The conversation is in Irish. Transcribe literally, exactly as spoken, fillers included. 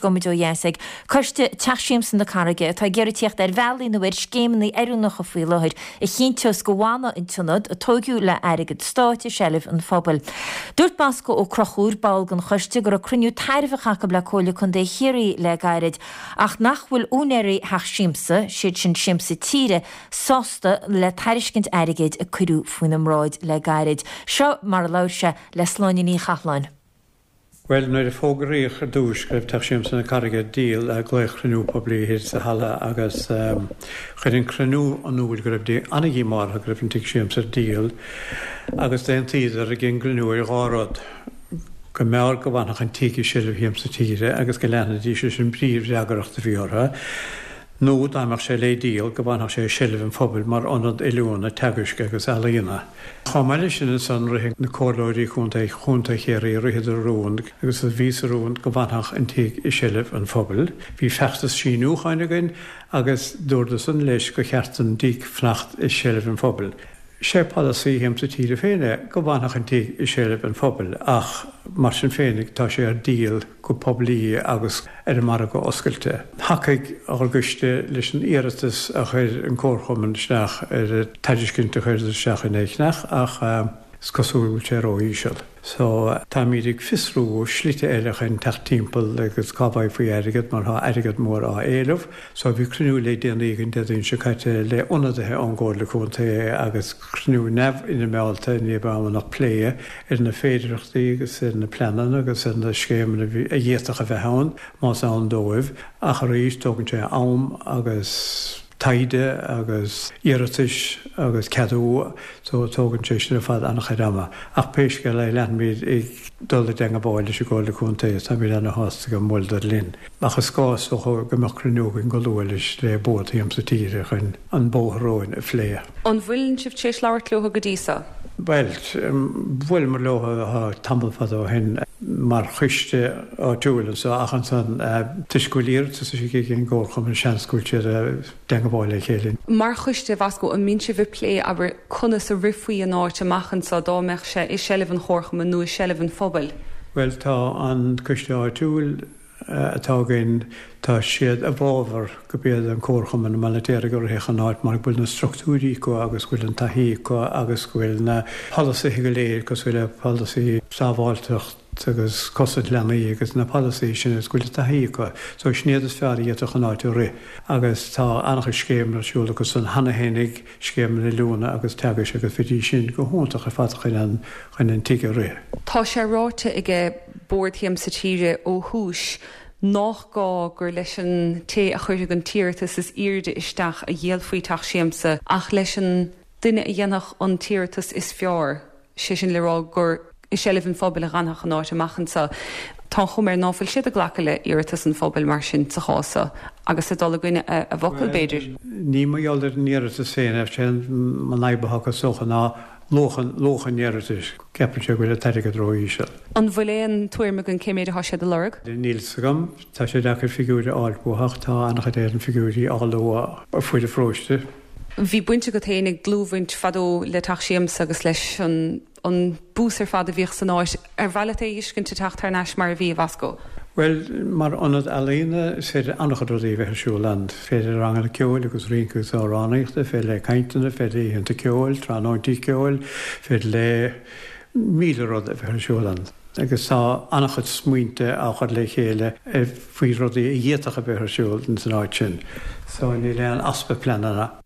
gomidó dhéasig. Cuiste teachsíimsan na carige, tá geirtíocht ar bhelí nó bhir scéimnaí arúnach a faoi láthir i chinteos go bhána in tunad a tógiú le airigid státe sellh an phobal. Dúirt Basco ó crochúr balgan chuiste gur a cruniú tairmhacha go le cóla chun dé chéirí le gairid, ach nachhfuil únéirí heach síimsa, siad sin síimsa tíre, sásta le tairiscint airigid a cuiú faoin amráid le gairid. Seo mar láirse le slóinní chachláin. Well, nuair a fógraíoch ar dúis greibh teachsíimsa na carige díal a gluich chránú poblí hir sa hala agus um, chuirn chránú an úil greibh dé anna gí mar a greibh an teachsíimsa díal agus déan tíidir a gin chránú ar gárad go mear go bhainach an tíí silh híimsa tíre agus go leanna dí sin bríomh reagaracht a bhíortha. nó dáach sé le díal go bhainach sé silh an phobal mar anad eúna teaguisce agus eíonna. Chaáile sin san ruthe na cóláirí chunta chunta chéirí ruidir rún agus a ví rún go bhainach an tí i silh an phobal. Bhí feachtas síú chainegin agus dúirda san leis go cheartan díic fnacht i silh an phobal. sé policy himsa tíre féine go bhainach an tí i silh an phobal ach mar sin féinnig tá sé ar díal go poblí agus ar mar go oscailte. Hacaigh águste leis an iiritas a chuir an córchuman sneach ar taidircinnta chuir seach in éicneach ach scosúil sé róíisiil. So tá mídig fisrú slite éireach an teachtímpel agus cabhaid faoi airigad mar tha airigad mór á éileh, so bhí cruú le déanaígann deún se caiite le ionadathe an ggóla chunta agus cruú nebh ina meáilta ní bhna nach pléie ar na féidirachtaí agus ar na pleanan agus ar na scéimna a dhéach a bheith ann más an dóibh a chu ríos tógann sé am agus taide agus iiritis agus ceadú so tógann sé sin fad annach rama. Ach péisce le lean míad ag dulda denga báile se gála chunta tá mí lena hásta go muldar linn. Achas scás ó gomach cruúgan go luilis le bótaíam sa tíre chun an bóthróin a phléa. An bhfuiln sibh sé leabhart leotha go díosa? Well, bhfuil mar leotha tambal fad ó hen mar chuiste á túla so achan san tuiscúlíir sa sé cin ggócham an seanscúilte denga báile chéilinn. Mar chuiste Vasco an mín si bh lé aber chuna sa rifuí an áit amachchan sa dámeach sé i sellh an chórcham an nu i sellh an phobal. Well, tá an chuiste á túil atá gin tá siad a bhábhar go bead an córcham an malatéir go réchan áit mar bhfuil na structúrí go agus bhfuil an taí go agus bhfuil na policy go léir cos bhfuil policy sábháilteach agus cosad lenaí agus na policy sin is gúil taí go, so snéad is fearí a an áit ré agus tá annach scéim siúla agus an hanahénig scéim na lúna agus teagas agus fití sin go húntaach a fatchain an chuin an tiige ré. Tá sé ráte ige bordthaim sa tíre ó hús nach gá gur leis an té a chuir an tíirtas is irde isteach a dhéal faoi teachsíamsa ach leis an duine a dhéanach an tíirtas is fear sé sin lerá gur i sellh an phobal a ranach an áit amachchansa. Tá chum ar náfuil siad a ghlacha le iiritas an phobal mar sin sa chása agus a dul gine a bhocail beidir. Ní maiollar níiritas féin ef sin man naibethacha socha ná lochan lochan níiritas ceapte go le teige dróíise. An bhfuléon tuairrma an céméad a sé de lerg? Níl sagam tá sé dechar figúre áilbúthach tá annach déir an figúrí áló a fuide fróiste. Bhí buinte go téananig glúhaint fadó le teachsíamsa agus leis an an búsar fad a bhíoh san áis ar bhela é iscinn te teachtar neis mar a bhí Vasco. Well, mar anad alína féidir annachad rodí bheith siúland, féidir rangana ceoil agus rincús á ránaíochta, féidir le caiintena, féidir íonanta ceoil, tránáintí ceoil, féidir le míle rud a bheith siúland. Agus tá annachad smuointe áchad le chéile faoi rodí a dhéach a bheith siúil in san áit sin. So ní le an aspa planana.